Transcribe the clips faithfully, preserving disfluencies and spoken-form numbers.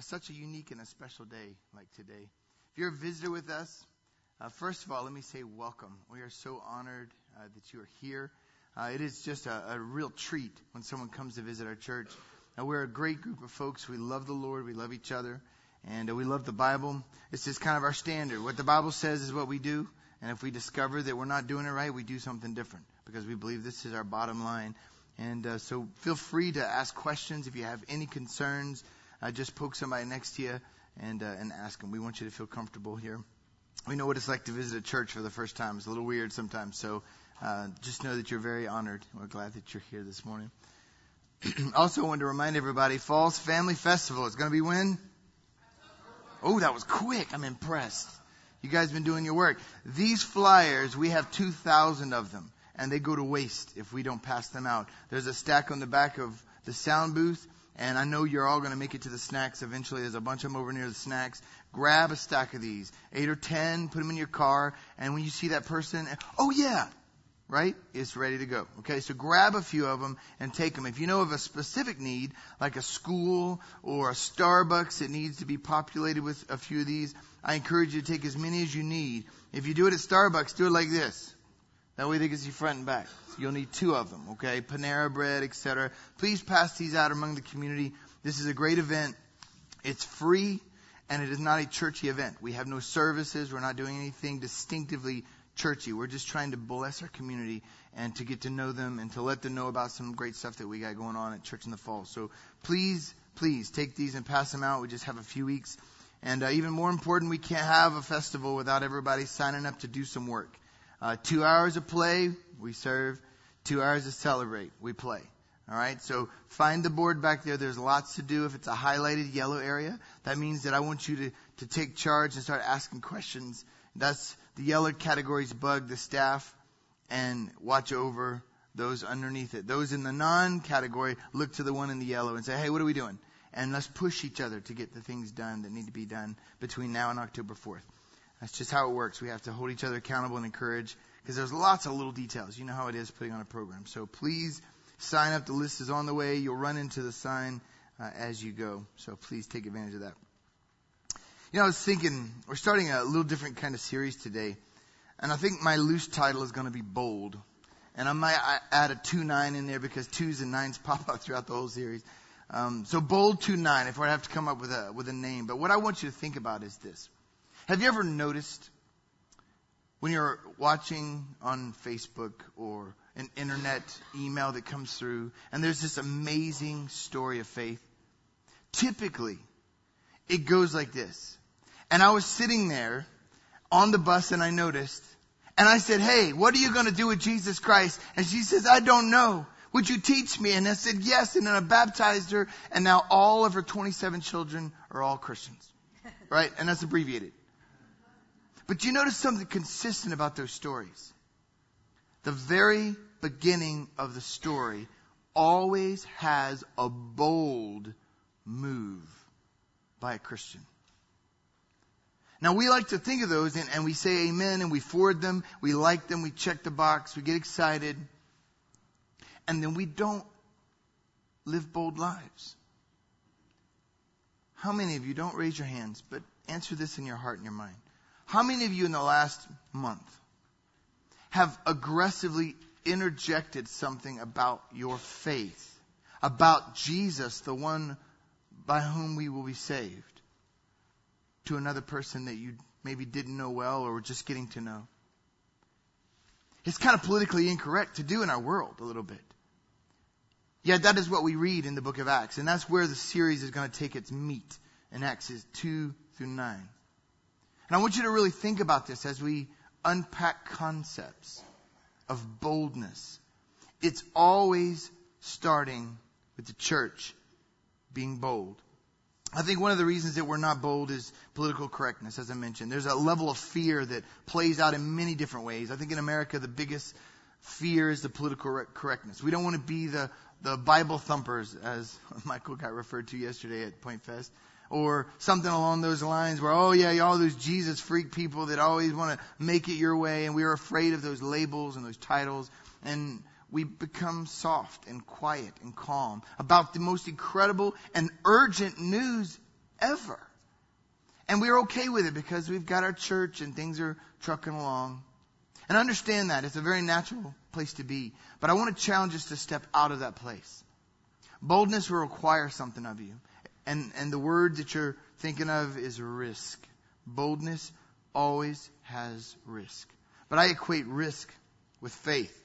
such a unique and a special day like today. If you're a visitor with us, uh, first of all, let me say welcome. We are so honored uh, that you are here. Uh, it is just a, a real treat when someone comes to visit our church. Uh, we're a great group of folks. We love the Lord. We love each other. And uh, we love the Bible. It's just kind of our standard. What the Bible says is what we do. And if we discover that we're not doing it right, we do something different because we believe this is our bottom line. And uh, so feel free to ask questions. If you have any concerns, uh, just poke somebody next to you and uh, and ask them. We want you to feel comfortable here. We know what it's like to visit a church for the first time. It's a little weird sometimes. So uh, just know that you're very honored. We're glad that you're here this morning. Also, I wanted to remind everybody, Falls Family Festival is going to be when? Oh, that was quick. I'm impressed. You guys have been doing your work. These flyers, we have two thousand of them. And they go to waste if we don't pass them out. There's a stack on the back of the sound booth, and I know you're all going to make it to the snacks eventually. There's a bunch of them over near the snacks. Grab a stack of these, eight or ten, put them in your car, and when you see that person, oh yeah, right? It's ready to go. Okay, so grab a few of them and take them. If you know of a specific need, like a school or a Starbucks that needs to be populated with a few of these, I encourage you to take as many as you need. If you do it at Starbucks, do it like this. That way they can see front and back. So you'll need two of them, okay? Panera Bread, et cetera. Please pass these out among the community. This is a great event. It's free, and it is not a churchy event. We have no services. We're not doing anything distinctively churchy. We're just trying to bless our community and to get to know them and to let them know about some great stuff that we got going on at Church in the Fall. So please, please take these and pass them out. We just have a few weeks. And uh, even more important, we can't have a festival without everybody signing up to do some work. Uh, two hours of play, we serve. Two hours to celebrate, we play. All right, so find the board back there. There's lots to do. If it's a highlighted yellow area, that means that I want you to, to take charge and start asking questions. That's the yellow categories. Bug the staff and watch over those underneath it. Those in the non-category, look to the one in the yellow and say, hey, what are we doing? And let's push each other to get the things done that need to be done between now and October fourth. That's just how it works. We have to hold each other accountable and encourage because there's lots of little details. You know how it is putting on a program. So please sign up. The list is on the way. You'll run into the sign uh, as you go. So please take advantage of that. You know, I was thinking we're starting a little different kind of series today. And I think my loose title is going to be Bold. And I might add a two nine in there because twos and nines pop up throughout the whole series. Um, so Bold two nine if I have to come up with a with a name. But what I want you to think about is this. Have you ever noticed when you're watching on Facebook or an internet email that comes through and there's this amazing story of faith? Typically, it goes like this. And I was sitting there on the bus and I noticed, and I said, hey, what are you going to do with Jesus Christ? And she says, I don't know. Would you teach me? And I said, yes. And then I baptized her. And now all of her twenty-seven children are all Christians. Right? And that's abbreviated. But you notice something consistent about those stories. The very beginning of the story always has a bold move by a Christian. Now, we like to think of those and, and we say amen and we forward them. We like them. We check the box. We get excited. And then we don't live bold lives. How many of you, don't raise your hands, but answer this in your heart and your mind. How many of you in the last month have aggressively interjected something about your faith, about Jesus, the one by whom we will be saved, to another person that you maybe didn't know well or were just getting to know? It's kind of politically incorrect to do in our world a little bit. Yet that is what we read in the book of Acts. And that's where the series is going to take its meat in Acts two through nine. And I want you to really think about this as we unpack concepts of boldness. It's always starting with the church being bold. I think one of the reasons that we're not bold is political correctness, as I mentioned. There's a level of fear that plays out in many different ways. I think in America, the biggest fear is the political correctness. We don't want to be the, the Bible thumpers, as Michael got referred to yesterday at Point Fest. Or something along those lines where, oh yeah, all those Jesus freak people that always want to make it your way. And we are afraid of those labels and those titles. And we become soft and quiet and calm about the most incredible and urgent news forever. And we're okay with it because we've got our church and things are trucking along. And I understand that. It's a very natural place to be. But I want to challenge us to step out of that place. Boldness will require something of you. And, and the word that you're thinking of is risk. Boldness always has risk. But I equate risk with faith.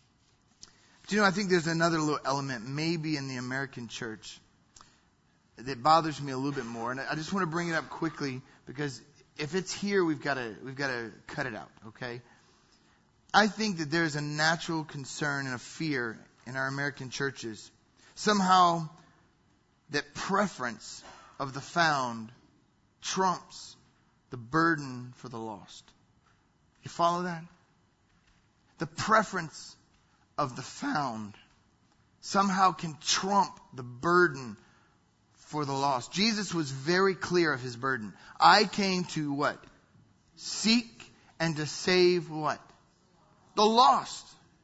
But you know, I think there's another little element, maybe in the American church, that bothers me a little bit more. And I just want to bring it up quickly because if it's here, we've got to we've got to cut it out, okay? I think that there's a natural concern and a fear in our American churches. Somehow, that preference of the found trumps the burden for the lost. You follow that? The preference of the found somehow can trump the burden for the lost. Jesus was very clear of his burden. I came to what? Seek and to save what? The lost.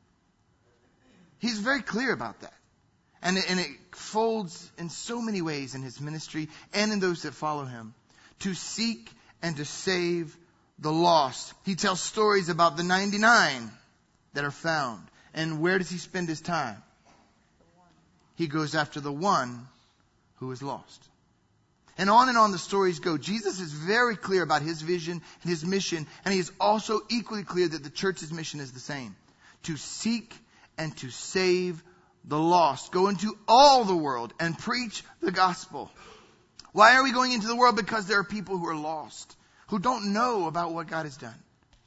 He's very clear about that. And it, and it folds in so many ways in his ministry and in those that follow him. To seek and to save the lost. He tells stories about the ninety-nine that are found. And where does he spend his time? He goes after the one who is lost. And on and on the stories go. Jesus is very clear about his vision and his mission. And he is also equally clear that the church's mission is the same. To seek and to save the lost. Go into all the world and preach the gospel. Why are we going into the world? Because there are people who are lost, who don't know about what God has done.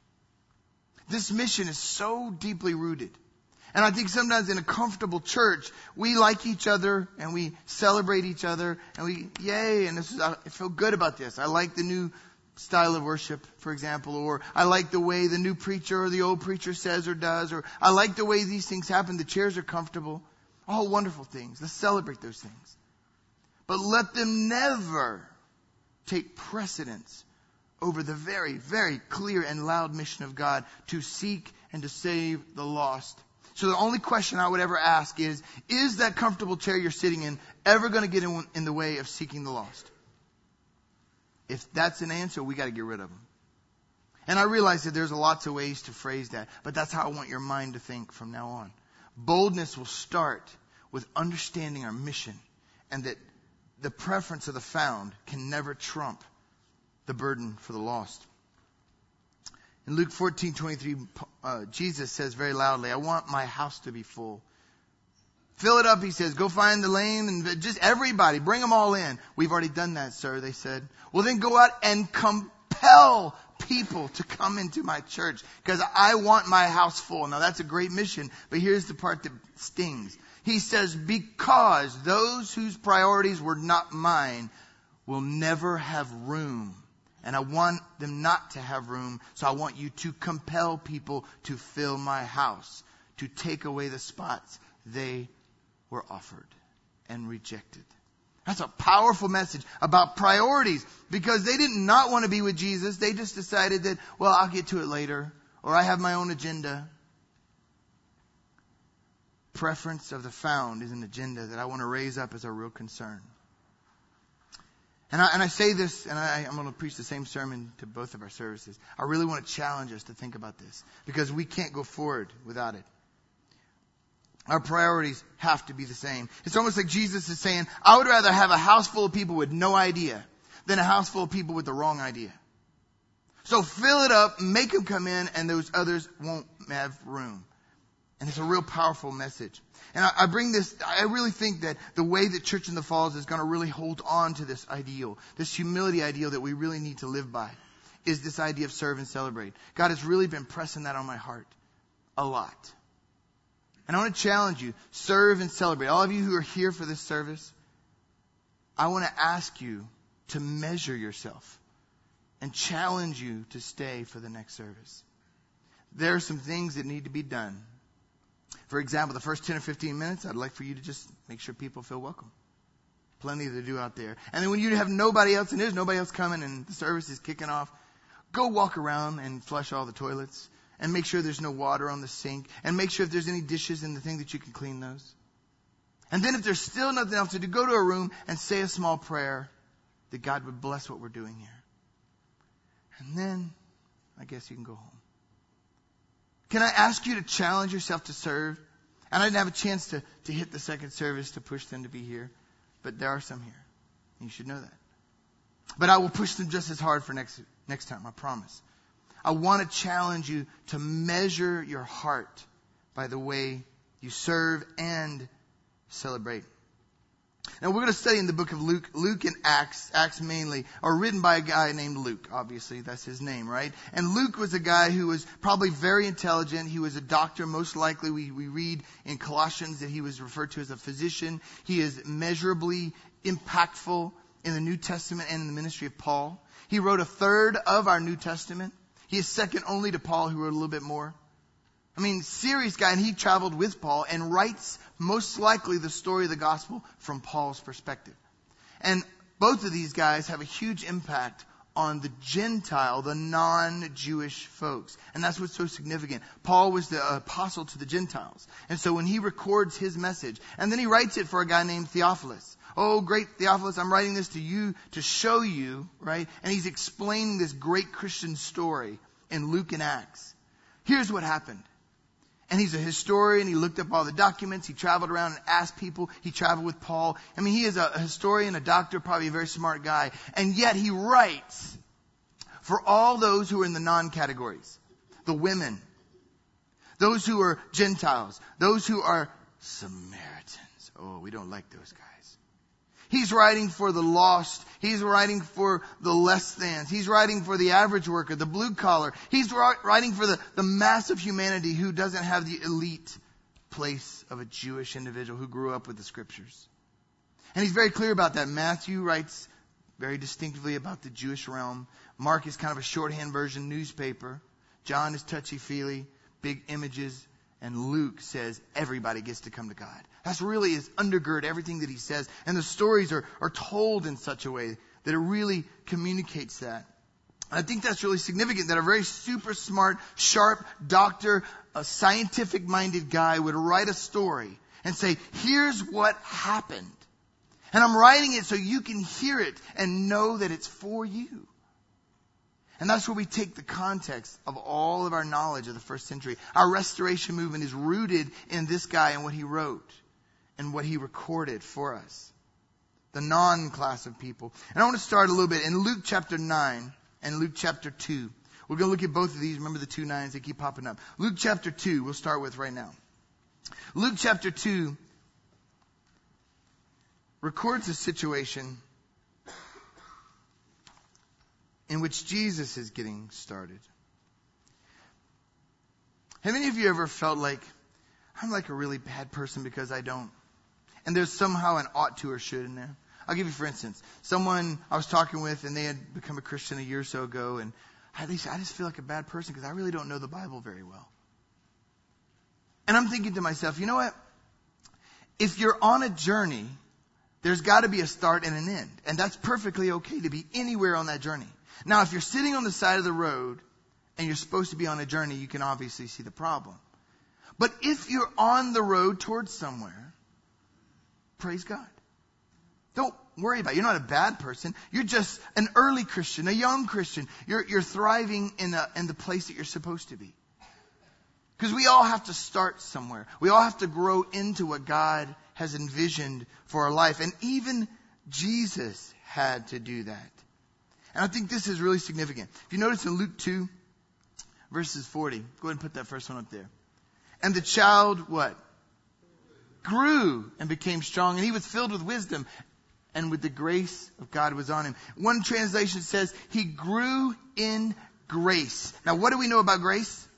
This mission is so deeply rooted. And I think sometimes in a comfortable church, we like each other and we celebrate each other and we, yay, and this is, I feel good about this. I like the new style of worship, for example, or I like the way the new preacher or the old preacher says or does, or I like the way these things happen. The chairs are comfortable. All wonderful things. Let's celebrate those things. But let them never take precedence over the very, very clear and loud mission of God to seek and to save the lost. So the only question I would ever ask is, is that comfortable chair you're sitting in ever going to get in, in the way of seeking the lost? If that's an answer, we got to get rid of them. And I realize that there's lots of ways to phrase that, but that's how I want your mind to think from now on. Boldness will start with understanding our mission and that the preference of the found can never trump the burden for the lost. In Luke fourteen twenty-three, uh, Jesus says very loudly, I want my house to be full. Fill it up, he says. Go find the lame and just everybody. Bring them all in. We've already done that, sir, they said. Well, then go out and compel people to come into my church because I want my house full. Now, that's a great mission, but here's the part that stings. He says, because those whose priorities were not mine will never have room. And I want them not to have room, so I want you to compel people to fill my house, to take away the spots they were offered and rejected. That's a powerful message about priorities, because they did not want to be with Jesus. They just decided that, well, I'll get to it later, or I have my own agenda. Preference of the found is an agenda that I want to raise up as a real concern. And I, and I say this, and I, I'm going to preach the same sermon to both of our services. I really want to challenge us to think about this, because we can't go forward without it. Our priorities have to be the same. It's almost like Jesus is saying, I would rather have a house full of people with no idea than a house full of people with the wrong idea. So fill it up, make them come in, and those others won't have room. And it's a real powerful message. And I, I bring this, I really think that the way that Church in the Falls is going to really hold on to this ideal, this humility ideal that we really need to live by, is this idea of serve and celebrate. God has really been pressing that on my heart a lot. And I want to challenge you, serve and celebrate. All of you who are here for this service, I want to ask you to measure yourself and challenge you to stay for the next service. There are some things that need to be done. For example, the first ten or fifteen minutes, I'd like for you to just make sure people feel welcome. Plenty to do out there. And then when you have nobody else, and there's nobody else coming, and the service is kicking off, go walk around and flush all the toilets. And make sure there's no water on the sink. And make sure if there's any dishes in the thing that you can clean those. And then if there's still nothing else to do, go to a room and say a small prayer. that God would bless what we're doing here. And then, I guess you can go home. Can I ask you to challenge yourself to serve? And I didn't have a chance to, to hit the second service to push them to be here. But there are some here. You should know that. But I will push them just as hard for next next time, I promise. I want to challenge you to measure your heart by the way you serve and celebrate. Now we're going to study in the book of Luke. Luke and Acts, Acts mainly, are written by a guy named Luke. Obviously, that's his name, right? And Luke was a guy who was probably very intelligent. He was a doctor. Most likely, we, we read in Colossians that he was referred to as a physician. He is measurably impactful in the New Testament and in the ministry of Paul. He wrote a third of our New Testament. He is second only to Paul, who wrote a little bit more. I mean, serious guy, and he traveled with Paul and writes most likely the story of the gospel from Paul's perspective. And both of these guys have a huge impact on the Gentile, the non-Jewish folks. And that's what's so significant. Paul was the apostle to the Gentiles. And so when he records his message, and then he writes it for a guy named Theophilus. Oh, great Theophilus, I'm writing this to you to show you, right? And he's explaining this great Christian story in Luke and Acts. Here's what happened. And he's a historian. He looked up all the documents. He traveled around and asked people. He traveled with Paul. I mean, he is a historian, a doctor, probably a very smart guy. And yet he writes for all those who are in the non-categories. The women. Those who are Gentiles. Those who are Samaritans. Oh, we don't like those guys. He's writing for the lost. He's writing for the less thans. He's writing for the average worker, the blue collar. He's writing for the, the mass of humanity who doesn't have the elite place of a Jewish individual who grew up with the scriptures. And he's very clear about that. Matthew writes very distinctively about the Jewish realm. Mark is kind of a shorthand version newspaper. John is touchy-feely, big images. And Luke says everybody gets to come to God. That's really is undergird everything that he says. And the stories are, are told in such a way that it really communicates that. And I think that's really significant that a very super smart, sharp doctor, a scientific-minded guy would write a story and say, here's what happened. And I'm writing it so you can hear it and know that it's for you. And that's where we take the context of all of our knowledge of the first century. Our restoration movement is rooted in this guy and what he wrote and what he recorded for us. The non-class of people. And I want to start a little bit in Luke chapter nine and Luke chapter two. We're going to look at both of these. Remember the two nines, they keep popping up. Luke chapter two, we'll start with right now. Luke chapter two records a situation in which Jesus is getting started. Have any of you ever felt like, I'm like a really bad person because I don't? And there's somehow an ought to or should in there. I'll give you, for instance, someone I was talking with and they had become a Christian a year or so ago, and I, they said, I just feel like a bad person because I really don't know the Bible very well. And I'm thinking to myself, you know what? If you're on a journey, there's got to be a start and an end. And that's perfectly okay to be anywhere on that journey. Now, if you're sitting on the side of the road and you're supposed to be on a journey, you can obviously see the problem. But if you're on the road towards somewhere, praise God. Don't worry about it. You're not a bad person. You're just an early Christian, a young Christian. You're, you're thriving in, a, in the place that you're supposed to be. Because we all have to start somewhere. We all have to grow into what God has envisioned for our life. And even Jesus had to do that. And I think this is really significant. If you notice in Luke two, verses forty, go ahead and put that first one up there. And the child, what? Grew and became strong, and he was filled with wisdom, and with the grace of God was on him. One translation says he grew in grace. Now, what do we know about grace?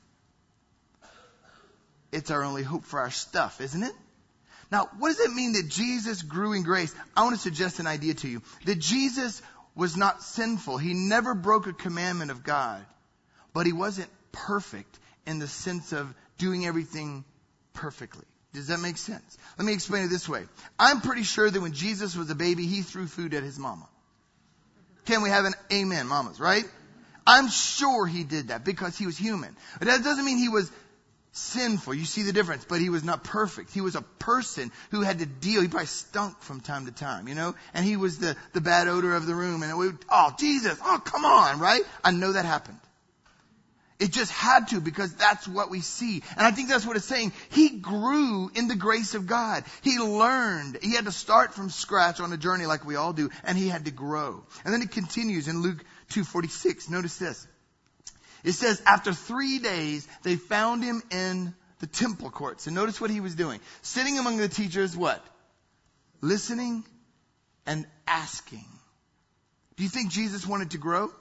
It's our only hope for our stuff, isn't it? Now, what does it mean that Jesus grew in grace? I want to suggest an idea to you. That Jesus was not sinful. He never broke a commandment of God. But he wasn't perfect in the sense of doing everything perfectly. Does that make sense? Let me explain it this way. I'm pretty sure that when Jesus was a baby, he threw food at his mama. Can we have an amen, mamas, right? I'm sure he did that because he was human. But that doesn't mean he was sinful. You see the difference. But he was not perfect. He was a person who had to deal. He probably stunk from time to time, you know. And he was the, the bad odor of the room. And it would, oh, Jesus, oh, come on, right? I know that happened. It just had to, because that's what we see. And I think that's what it's saying. He grew in the grace of God. He learned. He had to start from scratch on a journey like we all do. And he had to grow. And then it continues in Luke two forty-six. Notice this. It says, after three days, they found him in the temple courts. And notice what he was doing. Sitting among the teachers, what? Listening and asking. Do you think Jesus wanted to grow?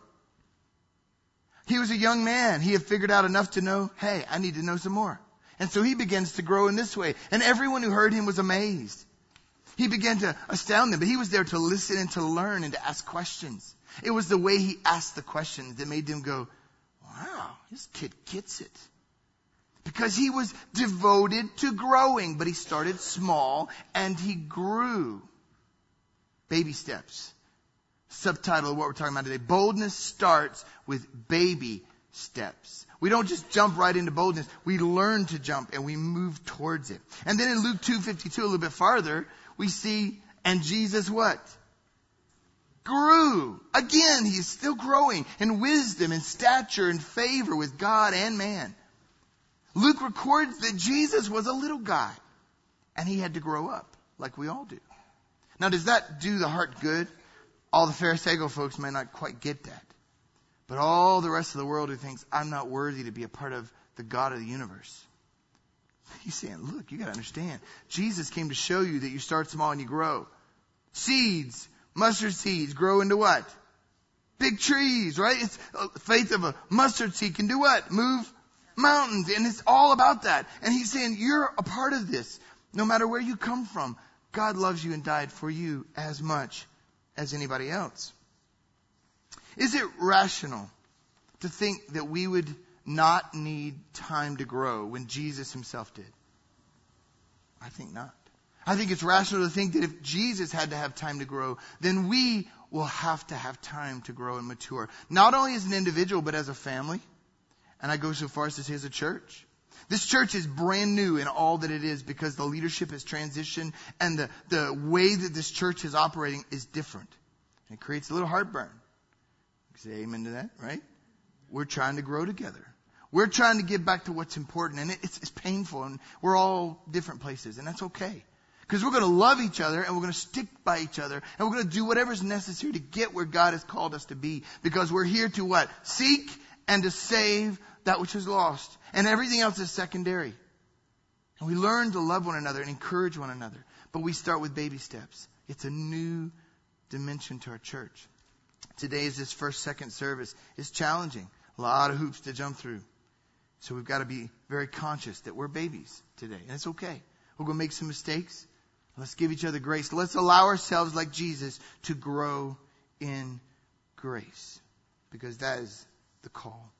He was a young man. He had figured out enough to know, hey, I need to know some more. And so he begins to grow in this way. And everyone who heard him was amazed. He began to astound them. But he was there to listen and to learn and to ask questions. It was the way he asked the questions that made them go, wow, this kid gets it. Because he was devoted to growing. But he started small and he grew. Baby steps. Subtitle of what we're talking about today. Boldness starts with baby steps. We don't just jump right into boldness. We learn to jump and we move towards it. And then in Luke two fifty-two, a little bit farther, we see, and Jesus what? Grew. Again, he is still growing in wisdom and stature and favor with God and man. Luke records that Jesus was a little guy and he had to grow up like we all do. Now, does that do the heart good? All the Pharisaical folks may not quite get that. But all the rest of the world who thinks, I'm not worthy to be a part of the God of the universe. He's saying, look, you got to understand. Jesus came to show you that you start small and you grow. Seeds, mustard seeds, grow into what? Big trees, right? It's uh, faith of a mustard seed can do what? Move mountains. And it's all about that. And he's saying, you're a part of this. No matter where you come from, God loves you and died for you as much as anybody else. Is it rational to think that we would not need time to grow when Jesus himself did? I think not. I think it's rational to think that if Jesus had to have time to grow, then we will have to have time to grow and mature. Not only as an individual, but as a family. And I go so far as to say as a church. This church is brand new in all that it is because the leadership has transitioned and the, the way that this church is operating is different. And it creates a little heartburn. You say amen to that, right? We're trying to grow together. We're trying to get back to what's important. And it's, it's painful. And we're all different places. And that's okay. Because we're going to love each other and we're going to stick by each other. And we're going to do whatever's necessary to get where God has called us to be. Because we're here to what? Seek and to save that which is lost. And everything else is secondary. And we learn to love one another and encourage one another. But we start with baby steps. It's a new dimension to our church. Today is this first, second service. It's challenging. A lot of hoops to jump through. So we've got to be very conscious that we're babies today. And it's okay. We're going to make some mistakes. Let's give each other grace. Let's allow ourselves, like Jesus, to grow in grace. Because that is the call.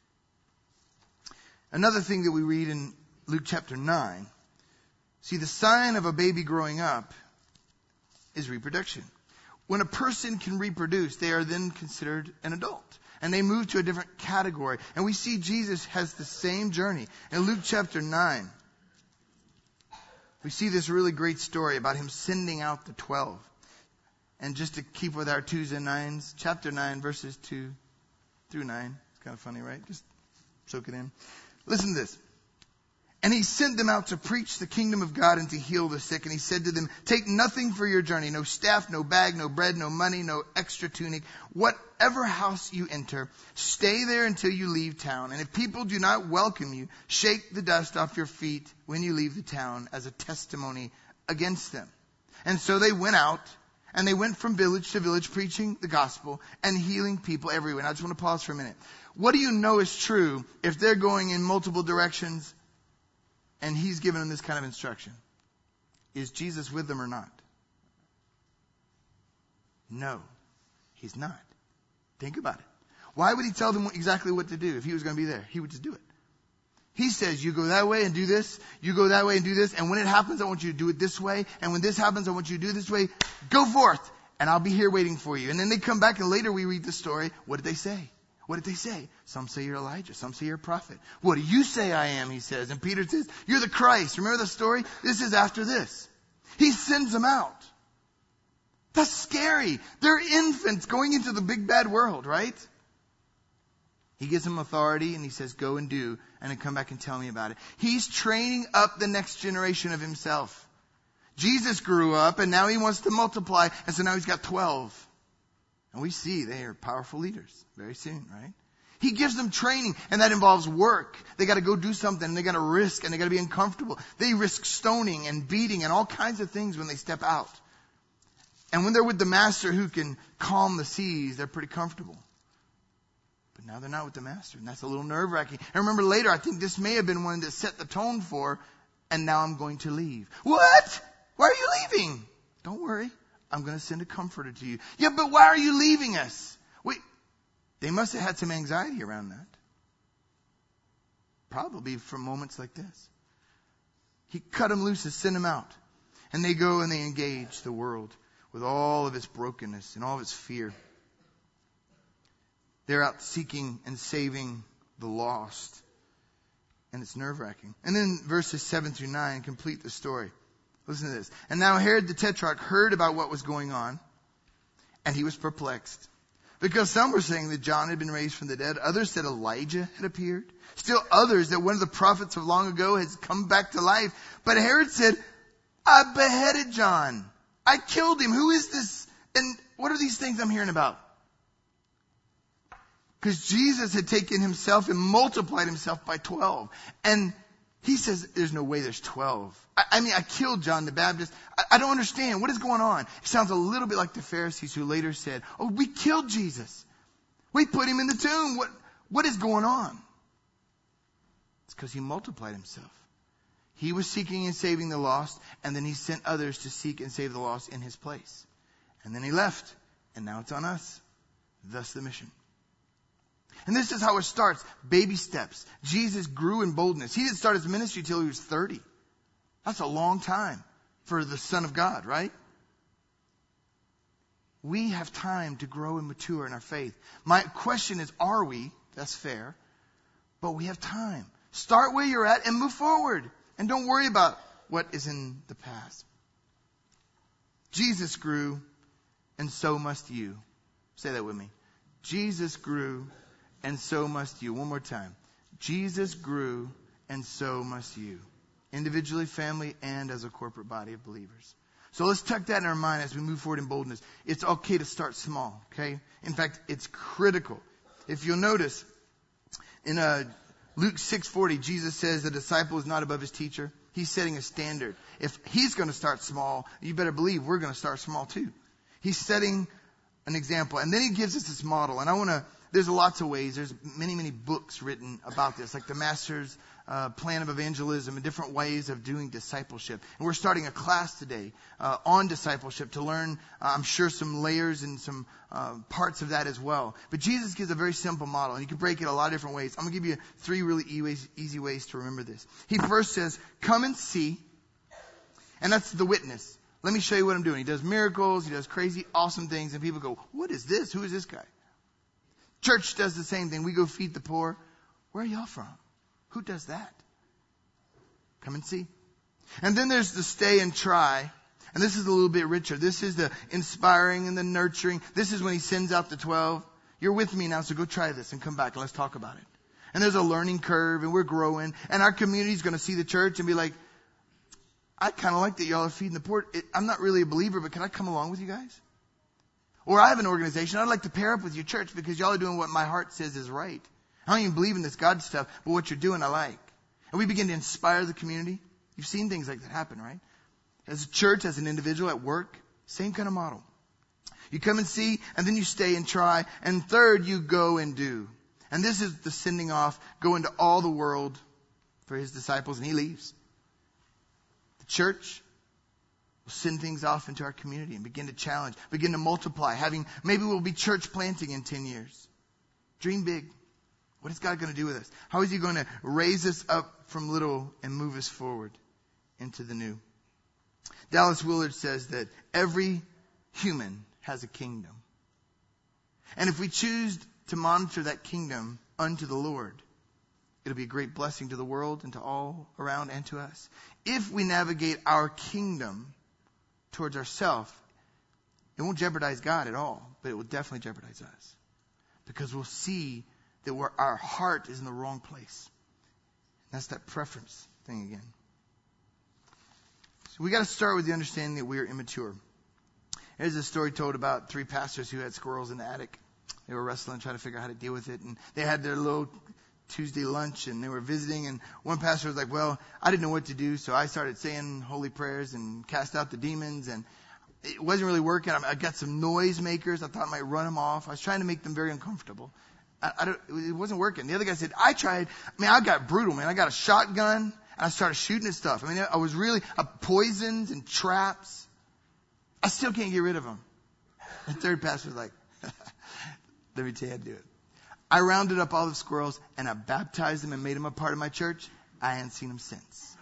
Another thing that we read in Luke chapter nine. See, the sign of a baby growing up is reproduction. When a person can reproduce, they are then considered an adult. And they move to a different category. And we see Jesus has the same journey. In Luke chapter nine, we see this really great story about him sending out the twelve. And just to keep with our twos and nines, chapter nine, verses two through nine. It's kind of funny, right? Just soak it in. Listen to this. And he sent them out to preach the kingdom of God and to heal the sick. And he said to them, take nothing for your journey, no staff, no bag, no bread, no money, no extra tunic. Whatever house you enter, stay there until you leave town. And if people do not welcome you, shake the dust off your feet when you leave the town as a testimony against them. And so they went out, and they went from village to village preaching the gospel and healing people everywhere. And I just want to pause for a minute. What do you know is true if they're going in multiple directions and he's giving them this kind of instruction? Is Jesus with them or not? No, he's not. Think about it. Why would he tell them exactly what to do if he was going to be there? He would just do it. He says, you go that way and do this. You go that way and do this. And when it happens, I want you to do it this way. And when this happens, I want you to do it this way. Go forth, and I'll be here waiting for you. And then they come back, and later we read the story. What did they say? What did they say? Some say you're Elijah. Some say you're a prophet. What do you say I am, he says. And Peter says, you're the Christ. Remember the story? This is after this. He sends them out. That's scary. They're infants going into the big bad world, right? He gives them authority and he says, go and do, and then come back and tell me about it. He's training up the next generation of himself. Jesus grew up and now he wants to multiply, and so now he's got twelve. And we see they are powerful leaders very soon, right? He gives them training, and that involves work. They got to go do something, and they got to risk, and they got to be uncomfortable. They risk stoning and beating and all kinds of things when they step out. And when they're with the master who can calm the seas, they're pretty comfortable. But now they're not with the master, and that's a little nerve-wracking. And remember later, I think this may have been one that set the tone for, and now I'm going to leave. What? Why are you leaving? Don't worry. I'm going to send a comforter to you. Yeah, but why are you leaving us? Wait, they must have had some anxiety around that. Probably from moments like this. He cut them loose and sent them out. And they go and they engage the world with all of its brokenness and all of its fear. They're out seeking and saving the lost. And it's nerve-wracking. And then verses seven through nine complete the story. Listen to this. And now Herod the Tetrarch heard about what was going on, and he was perplexed. Because some were saying that John had been raised from the dead. Others said Elijah had appeared. Still others that one of the prophets of long ago has come back to life. But Herod said, I beheaded John. I killed him. Who is this? And what are these things I'm hearing about? Because Jesus had taken himself and multiplied himself by twelve. And he says, there's no way there's twelve. I, I mean, I killed John the Baptist. I, I don't understand. What is going on? It sounds a little bit like the Pharisees who later said, oh, we killed Jesus. We put him in the tomb. What, what is going on? It's because he multiplied himself. He was seeking and saving the lost, and then he sent others to seek and save the lost in his place. And then he left, and now it's on us. Thus the mission. And this is how it starts. Baby steps. Jesus grew in boldness. He didn't start his ministry till he was thirty. That's a long time for the Son of God, right? We have time to grow and mature in our faith. My question is, are we? That's fair. But we have time. Start where you're at and move forward. And don't worry about what is in the past. Jesus grew, and so must you. Say that with me. Jesus grew, and so must you. One more time. Jesus grew, and so must you. Individually, family, and as a corporate body of believers. So let's tuck that in our mind as we move forward in boldness. It's okay to start small, okay? In fact, it's critical. If you'll notice, in uh, Luke six forty, Jesus says the disciple is not above his teacher. He's setting a standard. If he's going to start small, you better believe we're going to start small too. He's setting an example. And then he gives us this model. And I want to, there's lots of ways. There's many, many books written about this, like the Master's uh, Plan of Evangelism and different ways of doing discipleship. And we're starting a class today uh, on discipleship to learn, uh, I'm sure, some layers and some uh, parts of that as well. But Jesus gives a very simple model, and you can break it a lot of different ways. I'm going to give you three really easy ways, easy ways to remember this. He first says, come and see. And that's the witness. Let me show you what I'm doing. He does miracles. He does crazy, awesome things. And people go, what is this? Who is this guy? Church does the same thing. We go feed the poor. Where are y'all from? Who does that? Come and see. And then there's the stay and try. And this is a little bit richer. This is the inspiring and the nurturing. This is when he sends out the twelve. You're with me now, so go try this and come back and let's talk about it. And there's a learning curve, and we're growing. And our community is going to see the church and be like, I kind of like that y'all are feeding the poor. It, I'm not really a believer, but can I come along with you guys? Or I have an organization. I'd like to pair up with your church because y'all are doing what my heart says is right. I don't even believe in this God stuff, but what you're doing I like. And we begin to inspire the community. You've seen things like that happen, right? As a church, as an individual, at work, same kind of model. You come and see, and then you stay and try. And third, you go and do. And this is the sending off, go into all the world for his disciples, and he leaves. The church will send things off into our community and begin to challenge, begin to multiply. Having, maybe we'll be church planting in ten years. Dream big. What is God going to do with us? How is he going to raise us up from little and move us forward into the new? Dallas Willard says that every human has a kingdom. And if we choose to monitor that kingdom unto the Lord, it'll be a great blessing to the world and to all around and to us. If we navigate our kingdom towards ourselves, it won't jeopardize God at all, but it will definitely jeopardize us. Because we'll see that we're, our heart is in the wrong place. That's that preference thing again. So we got to start with the understanding that we are immature. There's a story told about three pastors who had squirrels in the attic. They were wrestling, trying to figure out how to deal with it. And they had their little Tuesday lunch, and they were visiting. And one pastor was like, well, I didn't know what to do, so I started saying holy prayers and cast out the demons. And it wasn't really working. I got some noise makers. I thought I might run them off. I was trying to make them very uncomfortable. I, I don't, it wasn't working. The other guy said, I tried. I mean, I got brutal, man. I got a shotgun, and I started shooting at stuff. I mean, I was really uh, poisons and traps. I still can't get rid of them. The third pastor was like, let me tell you how to do it. I rounded up all the squirrels, and I baptized them and made them a part of my church. I hadn't seen them since.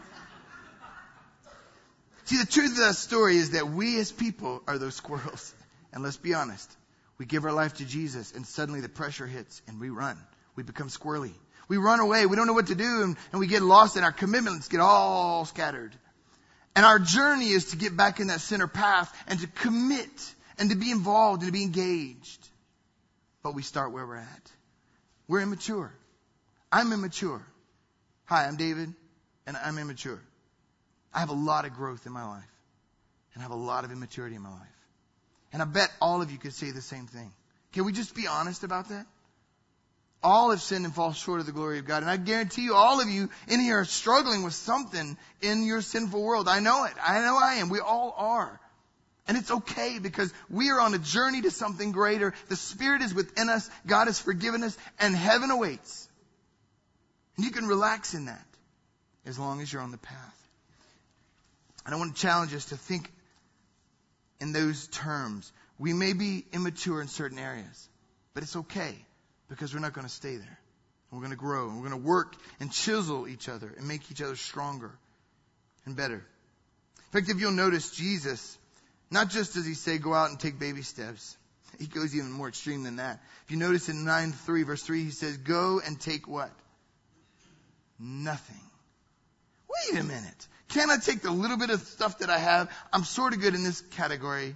See, the truth of that story is that we as people are those squirrels. And let's be honest. We give our life to Jesus, and suddenly the pressure hits, and we run. We become squirrely. We run away. We don't know what to do, and, and we get lost, and our commitments get all scattered. And our journey is to get back in that center path and to commit and to be involved and to be engaged. But we start where we're at. We're immature. I'm immature. Hi, I'm David, and I'm immature. I have a lot of growth in my life, and I have a lot of immaturity in my life. And I bet all of you could say the same thing. Can we just be honest about that? All have sinned and fall short of the glory of God. And I guarantee you, all of you in here are struggling with something in your sinful world. I know it. I know I am. We all are. And it's okay because we are on a journey to something greater. The Spirit is within us. God has forgiven us. And heaven awaits. And you can relax in that as long as you're on the path. And I want to challenge us to think in those terms. We may be immature in certain areas, but it's okay. Because we're not going to stay there. We're going to grow. And we're going to work and chisel each other and make each other stronger and better. In fact, if you'll notice, Jesus, not just does he say go out and take baby steps. He goes even more extreme than that. If you notice in nine three, verse three, he says, go and take what? Nothing. Wait a minute. Can I take the little bit of stuff that I have? I'm sort of good in this category.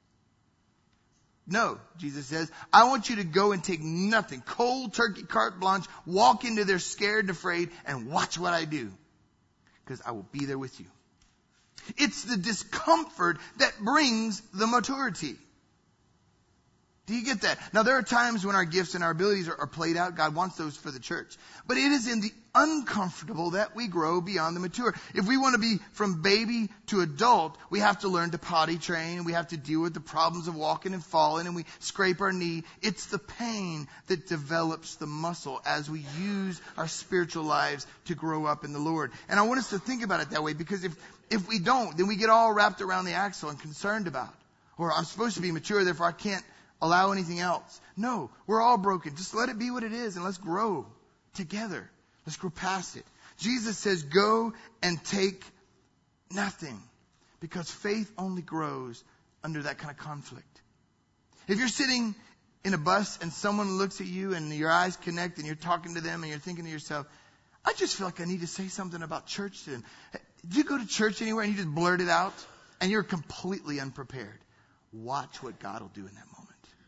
No, Jesus says, I want you to go and take nothing. Cold turkey, carte blanche, walk into there scared and afraid and watch what I do. Because I will be there with you. It's the discomfort that brings the maturity. Do you get that? Now, there are times when our gifts and our abilities are, are played out. God wants those for the church. But it is in the uncomfortable that we grow beyond the mature. If we want to be from baby to adult, we have to learn to potty train. We have to deal with the problems of walking and falling, and we scrape our knee. It's the pain that develops the muscle as we use our spiritual lives to grow up in the Lord. And I want us to think about it that way, because if, if we don't, then we get all wrapped around the axle and concerned about, or I'm supposed to be mature, therefore I can't allow anything else. No, we're all broken. Just let it be what it is, and let's grow together. Let's grow past it. Jesus says, go and take nothing, because faith only grows under that kind of conflict. If you're sitting in a bus and someone looks at you and your eyes connect and you're talking to them and you're thinking to yourself, I just feel like I need to say something about church to them. Do you go to church anywhere and you just blurt it out and you're completely unprepared? Watch what God will do in that moment.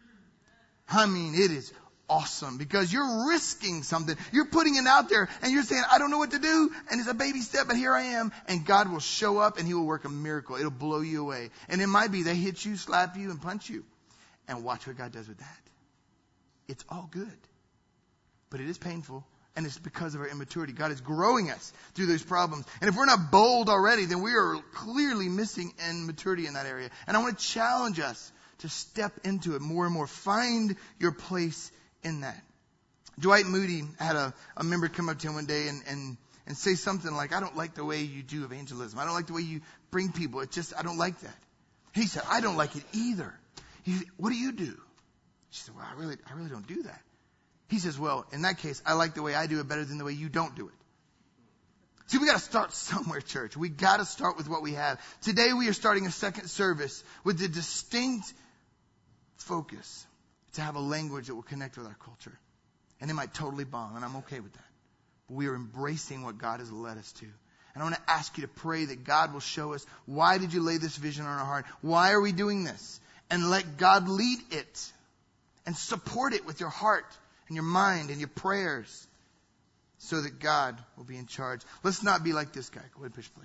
I mean, it is awesome because you're risking something. You're putting it out there and you're saying, I don't know what to do. And it's a baby step, but here I am. And God will show up and he will work a miracle. It'll blow you away. And it might be they hit you, slap you, and punch you. And watch what God does with that. It's all good. But it is painful. And it's because of our immaturity. God is growing us through those problems. And if we're not bold already, then we are clearly missing in maturity in that area. And I want to challenge us to step into it more and more. Find your place in that. Dwight Moody had a, a member come up to him one day and, and, and say something like, I don't like the way you do evangelism. I don't like the way you bring people. It's just, I don't like that. He said, I don't like it either. He said, what do you do? She said, well, I really, I really don't do that. He says, well, in that case, I like the way I do it better than the way you don't do it. See, we got to start somewhere, church. We got to start with what we have. Today we are starting a second service with the distinct focus to have a language that will connect with our culture. And they might totally bomb, and I'm okay with that. But we are embracing what God has led us to. And I want to ask you to pray that God will show us, why did you lay this vision on our heart? Why are we doing this? And let God lead it. And support it with your heart and your mind and your prayers, so that God will be in charge. Let's not be like this guy. Go ahead and push play.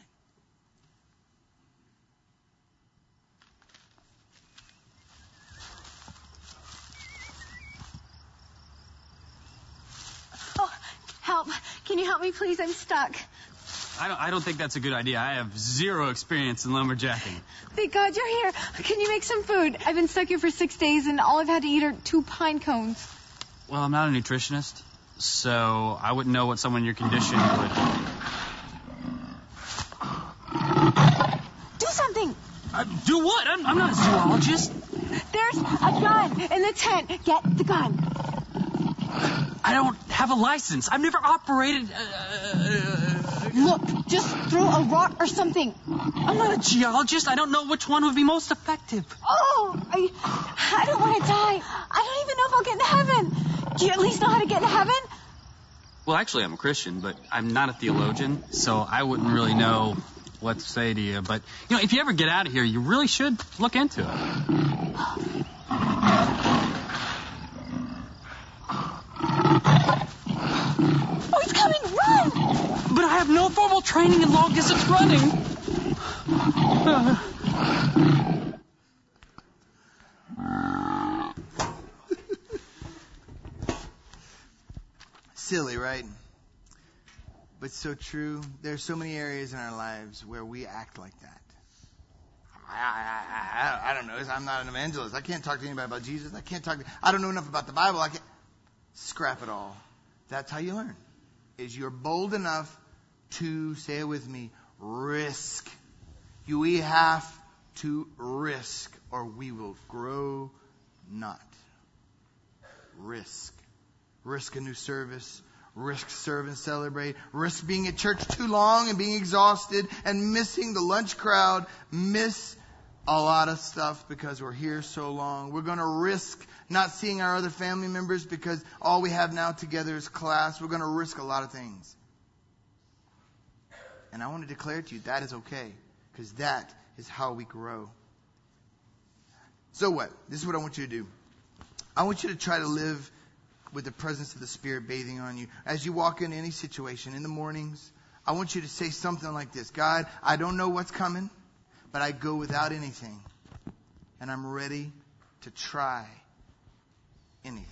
Oh, help. Can you help me, please? I'm stuck. I don't, I don't think that's a good idea. I have zero experience in lumberjacking. Thank God you're here. Can you make some food? I've been stuck here for six days, and all I've had to eat are two pine cones. Well, I'm not a nutritionist, so I wouldn't know what someone in your condition would... Do something! Uh, do what? I'm, I'm not a zoologist. There's a gun in the tent. Get the gun. I don't have a license. I've never operated... Uh, Look, just throw a rock or something. I'm not a geologist. I don't know which one would be most effective. Oh, I, I don't want to die. I don't even know if I'll get to heaven. Do you at least know how to get to heaven? Well, actually, I'm a Christian, but I'm not a theologian, so I wouldn't really know what to say to you. But, you know, if you ever get out of here, you really should look into it. Oh, he's coming! Run! But I have no formal training in long-distance running. Uh. Silly, right? But so true. There are so many areas in our lives where we act like that. I, I, I, I don't know. I'm not an evangelist. I can't talk to anybody about Jesus. I can't talk to, I don't know enough about the Bible. I can't. Scrap it all. That's how you learn. Is you're bold enough to, say it with me, risk. You we have to risk, or we will grow not. Risk. Risk a new service. Risk serve and celebrate. Risk being at church too long and being exhausted and missing the lunch crowd. Miss a lot of stuff because we're here so long. We're going to risk not seeing our other family members because all we have now together is class. We're going to risk a lot of things. And I want to declare to you that is okay, because that is how we grow. So what? This is what I want you to do. I want you to try to live with the presence of the Spirit bathing on you. As you walk into any situation in the mornings, I want you to say something like this. God, I don't know what's coming, but I go without anything. And I'm ready to try anything.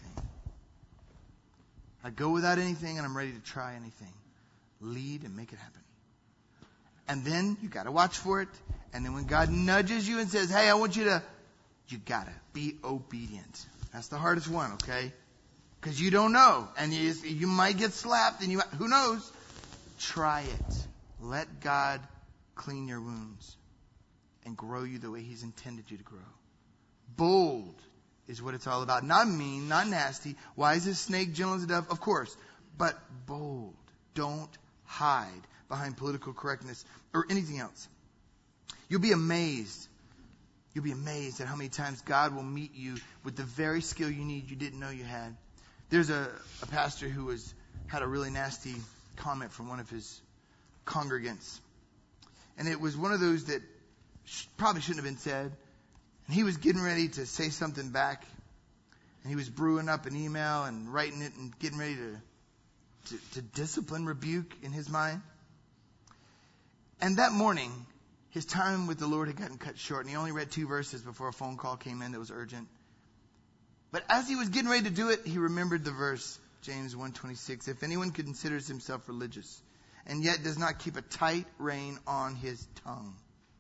I go without anything and I'm ready to try anything. Lead and make it happen. And then you got to watch for it. And then when God nudges you and says, hey, I want you to, you got to be obedient. That's the hardest one, okay? Because you don't know. And you, you might get slapped and you, who knows? Try it. Let God clean your wounds and grow you the way He's intended you to grow. Bold is what it's all about. Not mean, not nasty. Why is this snake gentle as a dove? Of course. But bold. Don't hide behind political correctness or anything else. You'll be amazed. You'll be amazed at how many times God will meet you with the very skill you need you didn't know you had. There's a, a pastor who was had a really nasty comment from one of his congregants. And it was one of those that sh- probably shouldn't have been said. And he was getting ready to say something back. And he was brewing up an email and writing it and getting ready to, to, to discipline, rebuke in his mind. And that morning, his time with the Lord had gotten cut short. And he only read two verses before a phone call came in that was urgent. But as he was getting ready to do it, he remembered the verse, James one twenty-six. If anyone considers himself religious and yet does not keep a tight rein on his tongue,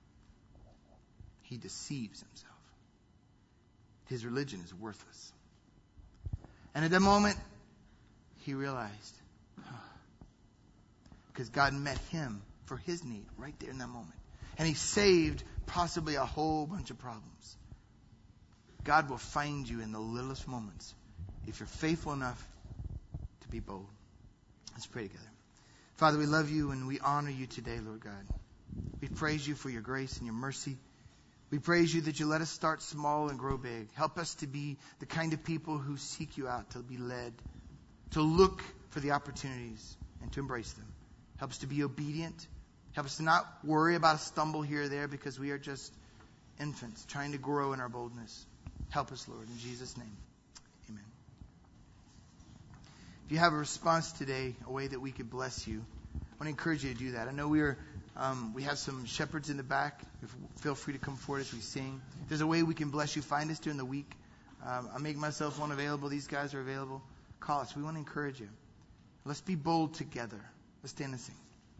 he deceives himself. His religion is worthless. And at that moment, he realized, because God met him for his need right there in that moment. And He saved possibly a whole bunch of problems. God will find you in the littlest moments if you're faithful enough to be bold. Let's pray together. Father, we love you and we honor you today, Lord God. We praise you for your grace and your mercy. We praise you that you let us start small and grow big. Help us to be the kind of people who seek you out, to be led, to look for the opportunities and to embrace them. Help us to be obedient. Help us to not worry about a stumble here or there because we are just infants trying to grow in our boldness. Help us, Lord, in Jesus' name. Amen. If you have a response today, a way that we could bless you, I want to encourage you to do that. I know we are, um, we have some shepherds in the back. If, feel free to come forward as we sing. If there's a way we can bless you, find us during the week. Um, I make myself one available. These guys are available. Call us. We want to encourage you. Let's be bold together. Let's stand and sing.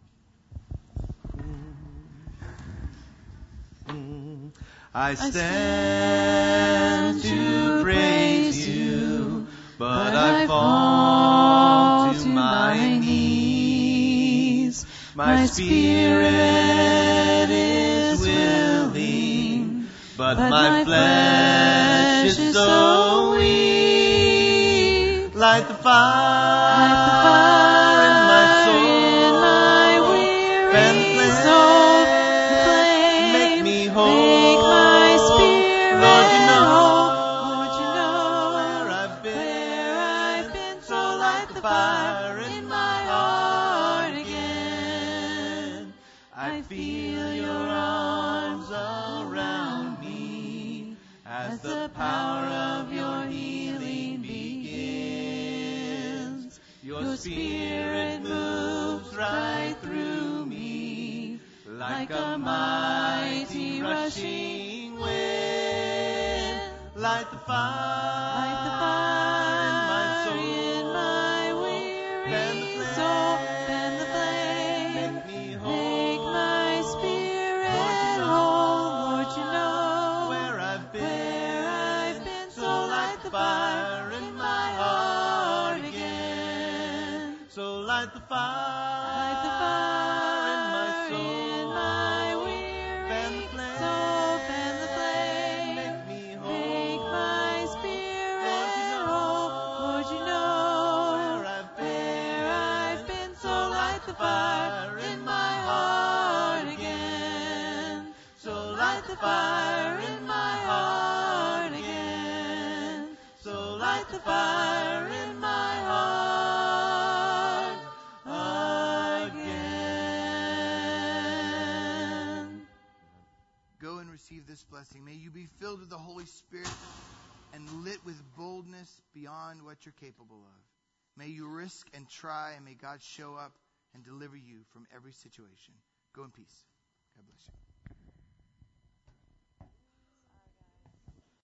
I stand to praise you, but I fall to my knees. My spirit is willing, but my flesh is so weak. Light the fire in my soul, fan the flame, make me whole. Spirit moves right through me like a mighty rushing wind. Light the fire, light the fire in my soul, in my weary soul, fan the flame, make me whole. Make my spirit whole. Lord, you know where I've been, where I've been. So light the fire in my heart again. So light the fire, light the fire in my soul, in my weary fan the flame, soul, fan the flame, make me whole. Make my spirit whole. Lord, you know where I've been, where I've been. So light the fire in my heart again. So light the fire in my heart again. So light the fire in my heart. Receive this blessing. May you be filled with the Holy Spirit and lit with boldness beyond what you're capable of. May you risk and try, and may God show up and deliver you from every situation. Go in peace. God bless you.